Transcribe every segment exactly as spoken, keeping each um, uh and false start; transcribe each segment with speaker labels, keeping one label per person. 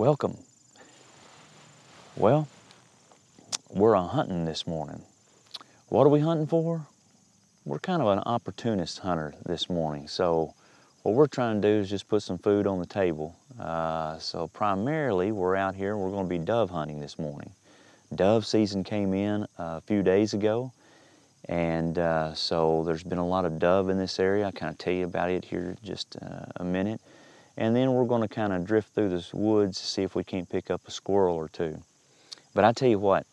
Speaker 1: Welcome. Well, we're a hunting this morning. What are we hunting for? We're kind of an opportunist hunter this morning. So what we're trying to do is just put some food on the table. Uh, so primarily we're out here, we're going to be dove hunting this morning. Dove season came in a few days ago. And uh, so there's been a lot of dove in this area. I'll kind of tell you about it here in just uh, a minute. And then we're going to kind of drift through the woods to see if we can't pick up a squirrel or two. But I tell you what,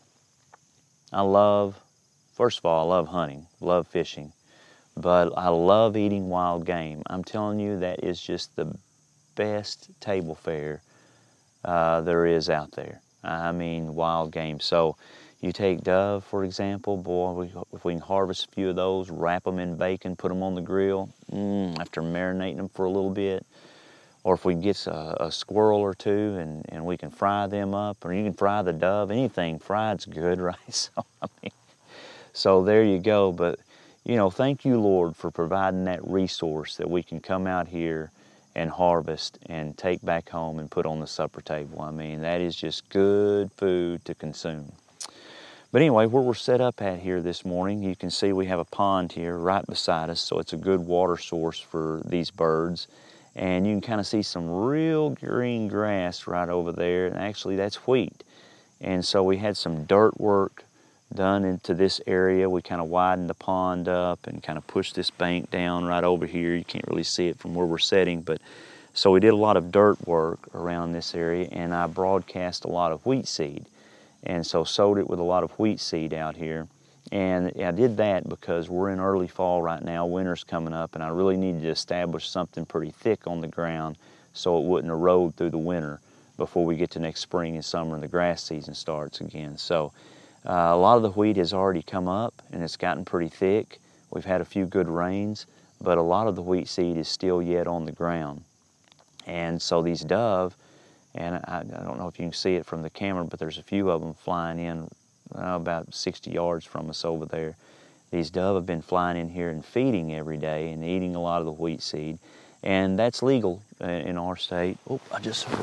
Speaker 1: I love, first of all, I love hunting, love fishing, but I love eating wild game. I'm telling you, that is just the best table fare uh, there is out there. I mean, wild game. So you take dove, for example, boy, we, if we can harvest a few of those, wrap them in bacon, put them on the grill, mm, after marinating them for a little bit. Or if we can get a, a squirrel or two and, and we can fry them up, or you can fry the dove, anything fried's good, right? So, I mean, so there you go. But, you know, thank you, Lord, for providing that resource that we can come out here and harvest and take back home and put on the supper table. I mean, that is just good food to consume. But anyway, where we're set up at here this morning, you can see we have a pond here right beside us, so it's a good water source for these birds. And you can kind of see some real green grass right over there, and actually that's wheat. And so we had some dirt work done into this area. We kind of widened the pond up and kind of pushed this bank down right over here. You can't really see it from where we're sitting, but so we did a lot of dirt work around this area, and I broadcast a lot of wheat seed. And so sowed it with a lot of wheat seed out here. And I did that because we're in early fall right now, winter's coming up, and I really needed to establish something pretty thick on the ground so it wouldn't erode through the winter before we get to next spring and summer and the grass season starts again. So uh, a lot of the wheat has already come up and it's gotten pretty thick. We've had a few good rains, but a lot of the wheat seed is still yet on the ground. And so these dove, and I, I don't know if you can see it from the camera, but there's a few of them flying in uh, about sixty yards from us over there. These dove have been flying in here and feeding every day and eating a lot of the wheat seed. And that's legal in our state. Oh, I just heard.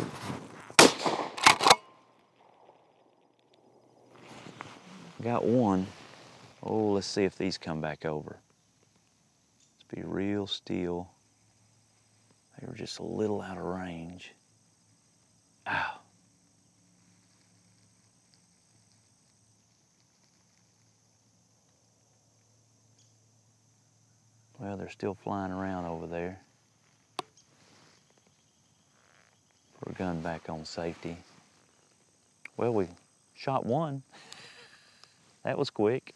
Speaker 1: Got one. Oh, let's see if these come back over. Let's be real still. They were just a little out of range. Ow. Well, they're still flying around over there. Put our gun back on safety. Well, we shot one. That was quick.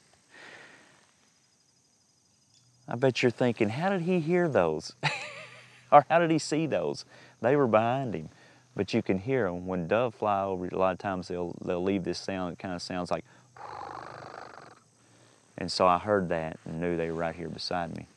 Speaker 1: I bet you're thinking, how did he hear those? Or how did he see those? They were behind him. But you can hear them. When dove fly over, a lot of times they'll, they'll leave this sound. It kind of sounds like. And so I heard that and knew they were right here beside me.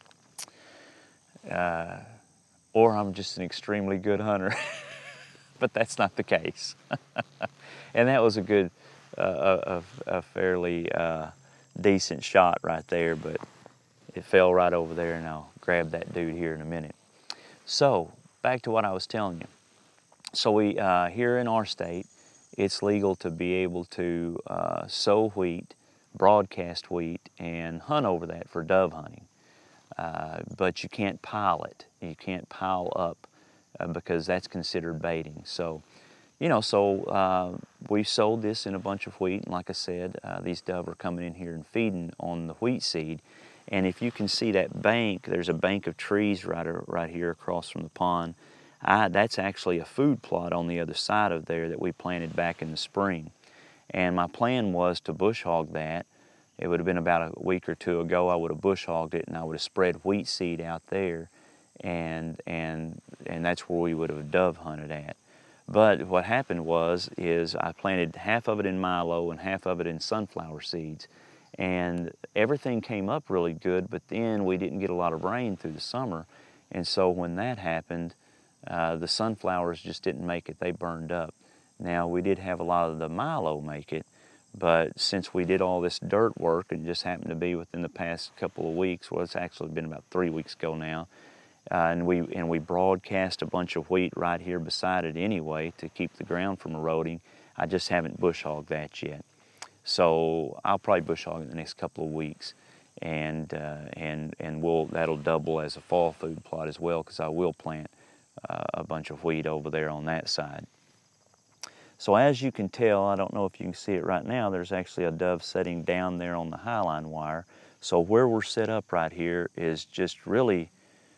Speaker 1: Uh, or I'm just an extremely good hunter. But that's not the case. And that was a good, uh, a, a fairly uh, decent shot right there, but it fell right over there, and I'll grab that dude here in a minute. So, back to what I was telling you. So we, uh, here in our state, it's legal to be able to uh, sow wheat, broadcast wheat, and hunt over that for dove hunting. Uh, but you can't pile it. You can't pile up uh, because that's considered baiting. So, you know, so uh, we sowed this in a bunch of wheat, and like I said, uh, these dove are coming in here and feeding on the wheat seed. And if you can see that bank, there's a bank of trees right, right here across from the pond. I, that's actually a food plot on the other side of there that we planted back in the spring. And my plan was to bush hog that. It would have been about a week or two ago, I would have bush hogged it and I would have spread wheat seed out there, and, and, and that's where we would have dove hunted at. But what happened was, is I planted half of it in milo and half of it in sunflower seeds. And everything came up really good, but then we didn't get a lot of rain through the summer. And so when that happened, uh, the sunflowers just didn't make it, they burned up. Now we did have a lot of the milo make it, but since we did all this dirt work, and just happened to be within the past couple of weeks, well, it's actually been about three weeks ago now, Uh, and we and we broadcast a bunch of wheat right here beside it anyway to keep the ground from eroding. I just haven't bush hogged that yet. So I'll probably bush hog in the next couple of weeks, and uh, and and we'll that'll double as a fall food plot as well, because I will plant uh, a bunch of wheat over there on that side. So as you can tell, I don't know if you can see it right now, there's actually a dove setting down there on the highline wire. So where we're set up right here is just really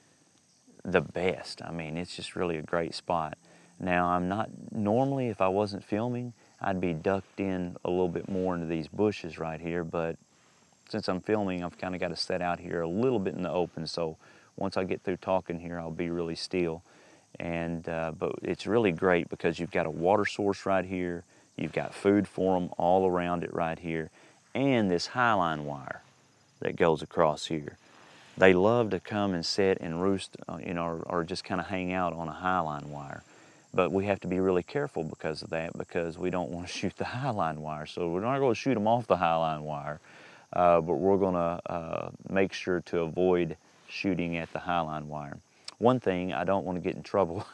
Speaker 1: the best. I mean, it's just really a great spot. Now, I'm not, normally if I wasn't filming, I'd be ducked in a little bit more into these bushes right here, but since I'm filming, I've kind of got to set out here a little bit in the open, so once I get through talking here, I'll be really still. And uh, but it's really great because you've got a water source right here, you've got food for them all around it right here, and this highline wire that goes across here. They love to come and sit and roost, uh, you know, or, or just kind of hang out on a highline wire. But we have to be really careful because of that, because we don't want to shoot the highline wire. So we're not going to shoot them off the highline wire, uh, but we're going to uh, make sure to avoid shooting at the highline wire. One thing, I don't want to get in trouble.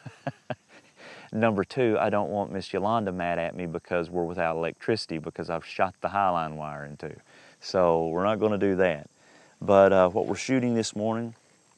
Speaker 1: Number two, I don't want Miss Yolanda mad at me because we're without electricity because I've shot the highline wire in two. So we're not going to do that. But uh, what we're shooting this morning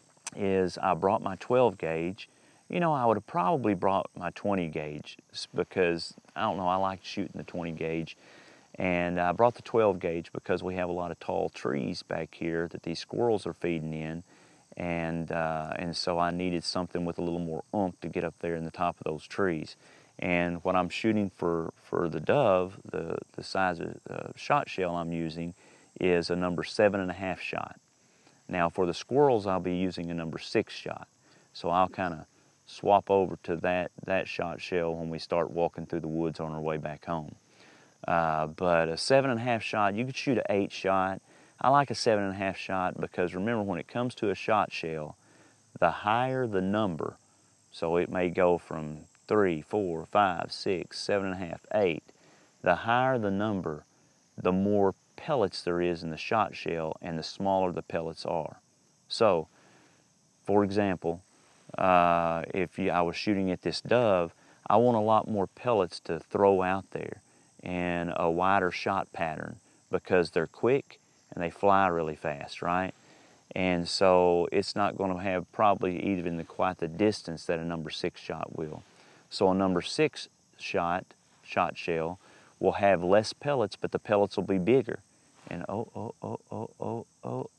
Speaker 1: is I brought my twelve gauge. You know, I would have probably brought my twenty gauge because, I don't know, I like shooting the twenty gauge. And I brought the twelve gauge because we have a lot of tall trees back here that these squirrels are feeding in. And, uh, and so I needed something with a little more oomph to get up there in the top of those trees. And what I'm shooting for, for the dove, the, the size of uh, shot shell I'm using, is a number seven and a half shot. Now for the squirrels, I'll be using a number six shot. So I'll kind of swap over to that, that shot shell when we start walking through the woods on our way back home. Uh, but a seven and a half shot, you could shoot an eight shot. I like a seven and a half shot because remember, when it comes to a shot shell, the higher the number, so it may go from three, four, five, six, seven and a half, eight, the higher the number, the more pellets there is in the shot shell and the smaller the pellets are. So, for example, uh, if you, I was shooting at this dove, I want a lot more pellets to throw out there and a wider shot pattern because they're quick and they fly really fast, right? And so it's not going to have probably even the, quite the distance that a number six shot will. So a number six shot, shot shell, will have less pellets, but the pellets will be bigger. And oh, oh, oh, oh, oh, oh,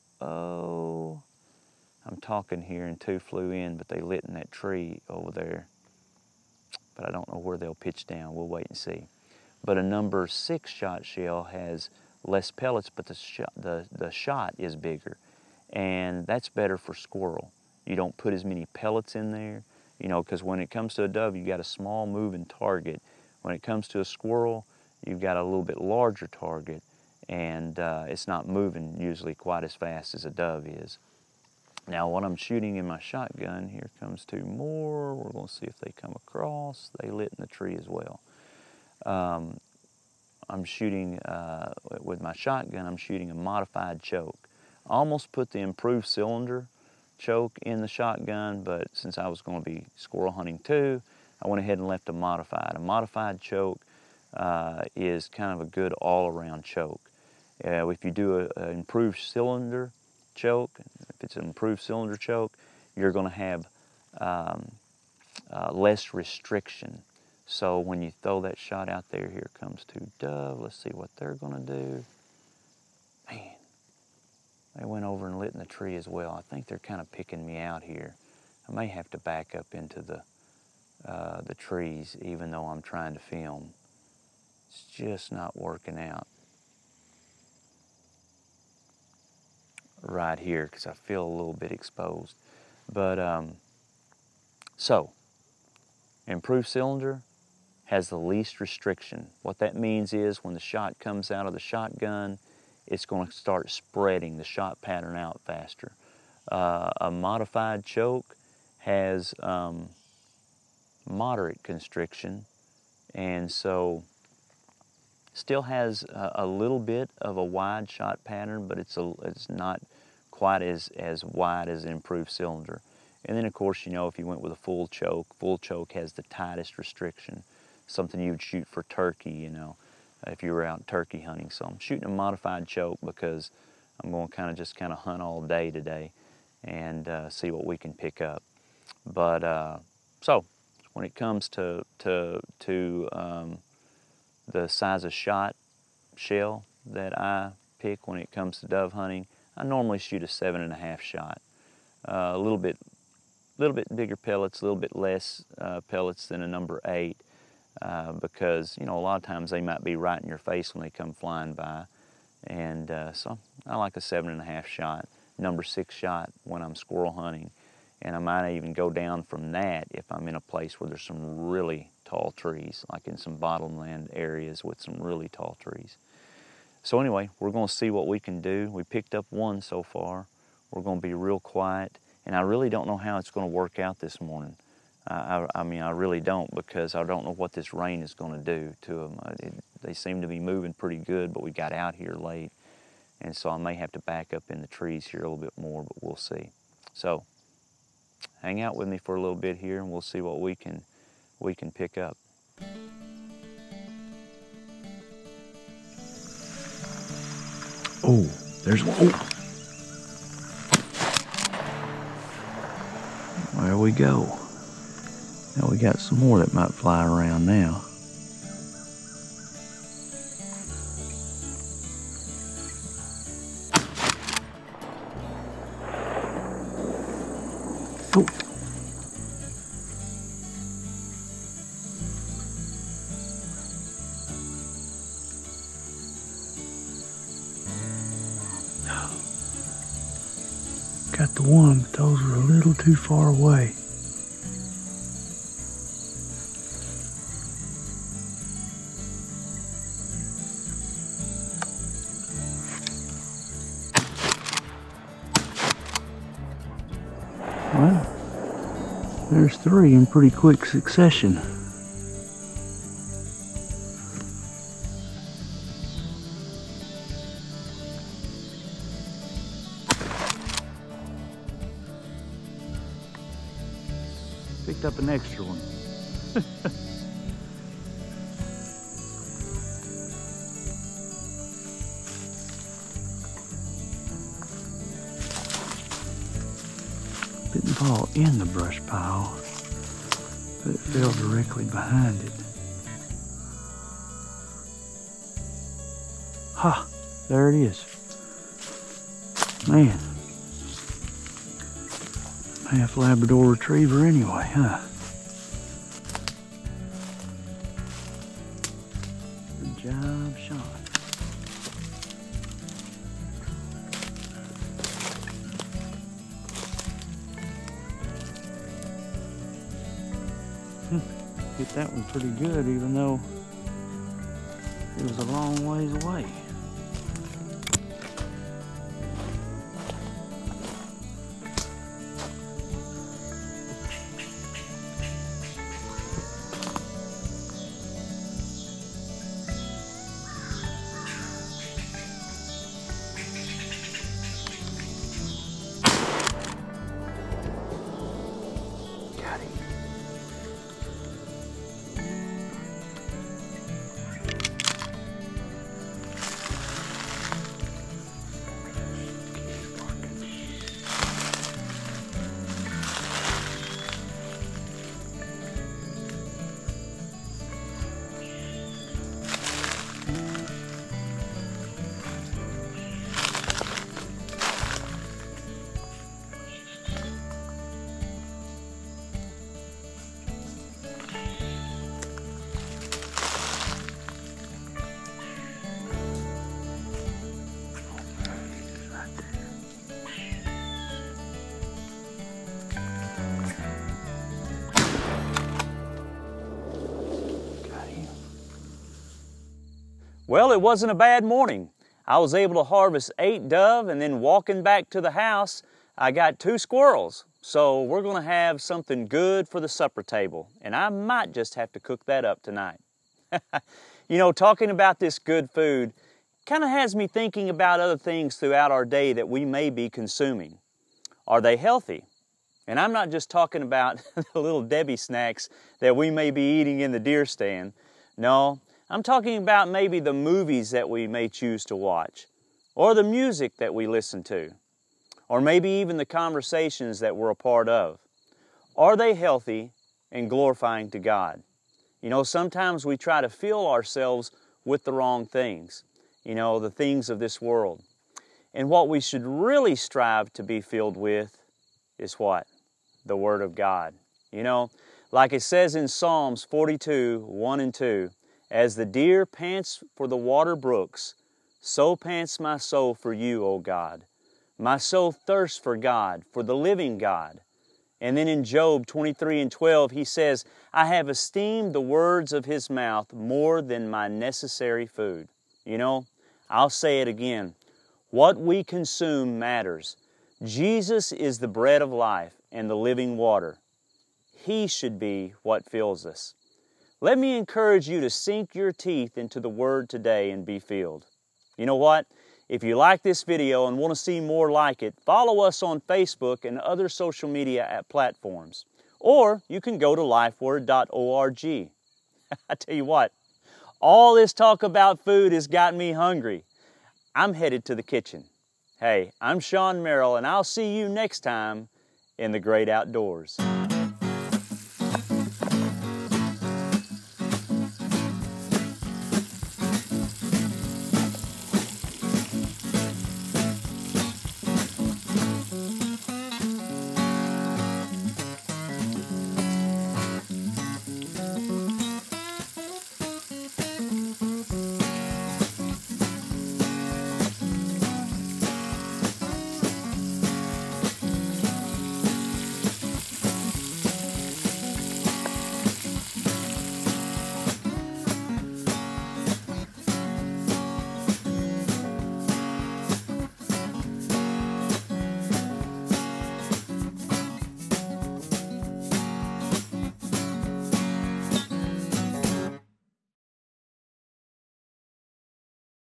Speaker 1: oh. I'm talking here and two flew in, but they lit in that tree over there. But I don't know where they'll pitch down. We'll wait and see. But a number six shot shell has less pellets, but the shot, the, the shot is bigger. And that's better for squirrel. You don't put as many pellets in there, you know, because when it comes to a dove, you've got a small moving target. When it comes to a squirrel, you've got a little bit larger target, and uh, it's not moving usually quite as fast as a dove is. Now what I'm shooting in my shotgun, here comes two more. We're going to see if they come across. They lit in the tree as well. Um, I'm shooting, uh, with my shotgun, I'm shooting a modified choke. I almost put the improved cylinder choke in the shotgun, but since I was going to be squirrel hunting too, I went ahead and left a modified. A modified choke uh, is kind of a good all-around choke. Uh, if you do an improved cylinder choke, if it's an improved cylinder choke, you're going to have um, uh, less restriction. So when you throw that shot out there, here comes two dove. Let's see what they're going to do. Man, they went over and lit in the tree as well. I think they're kind of picking me out here. I may have to back up into the, uh, the trees even though I'm trying to film. It's just not working out right here because I feel a little bit exposed. But, um, so, improved cylinder has the least restriction. What that means is when the shot comes out of the shotgun, it's going to start spreading the shot pattern out faster. Uh, a modified choke has um, moderate constriction, and so still has a, a little bit of a wide shot pattern, but it's a, it's not quite as as wide as an improved cylinder. And then of course, you know, if you went with a full choke, full choke has the tightest restriction, something you would shoot for turkey, you know, if you were out turkey hunting. So I'm shooting a modified choke because I'm going to kind of just kind of hunt all day today and uh, see what we can pick up. But uh, so when it comes to to to um, the size of shot shell that I pick when it comes to dove hunting, I normally shoot a seven and a half shot. Uh, a little bit, little bit bigger pellets, a little bit less uh, pellets than a number eight, uh, because you know a lot of times they might be right in your face when they come flying by, and uh, so I like a seven and a half shot, number six shot when I'm squirrel hunting, and I might even go down from that if I'm in a place where there's some really tall trees, like in some bottomland areas with some really tall trees. So anyway, we're going to see what we can do. We picked up one so far. We're going to be real quiet, and I really don't know how it's going to work out this morning. Uh, I, I mean, I really don't, because I don't know what this rain is going to do to them. It, they seem to be moving pretty good, but we got out here late, and so I may have to back up in the trees here a little bit more, but we'll see. So hang out with me for a little bit here, and we'll see what we can we can pick up.
Speaker 2: Oh, there's one. Oh. There we go. Now we got some more that might fly around now. Oh. Got the one, but those were a little too far away. Well, there's three in pretty quick succession. Picked up an extra one. Didn't fall in the brush pile, but it fell directly behind it. Ha! There it is. Man. Half Labrador Retriever anyway, huh? Good job, Sean. Hit that one pretty good, even though it was a long ways away.
Speaker 1: Well, it wasn't a bad morning. I was able to harvest eight dove, and then walking back to the house, I got two squirrels. So we're gonna have something good for the supper table, and I might just have to cook that up tonight. You know, talking about this good food kind of has me thinking about other things throughout our day that we may be consuming. Are they healthy? And I'm not just talking about the little Debbie snacks that we may be eating in the deer stand. No, I'm talking about maybe the movies that we may choose to watch, or the music that we listen to, or maybe even the conversations that we're a part of. Are they healthy and glorifying to God? You know, sometimes we try to fill ourselves with the wrong things, you know, the things of this world. And what we should really strive to be filled with is what? The Word of God. You know, like it says in Psalms forty-two, one and two, as the deer pants for the water brooks, so pants my soul for you, O God. My soul thirsts for God, for the living God. And then in Job twenty-three and twelve, he says, I have esteemed the words of His mouth more than my necessary food. You know, I'll say it again. What we consume matters. Jesus is the bread of life and the living water. He should be what fills us. Let me encourage you to sink your teeth into the Word today and be filled. You know what? If you like this video and want to see more like it, follow us on Facebook and other social media platforms. Or you can go to life word dot org. I tell you what, all this talk about food has got me hungry. I'm headed to the kitchen. Hey, I'm Sean Merrill, and I'll see you next time in the great outdoors.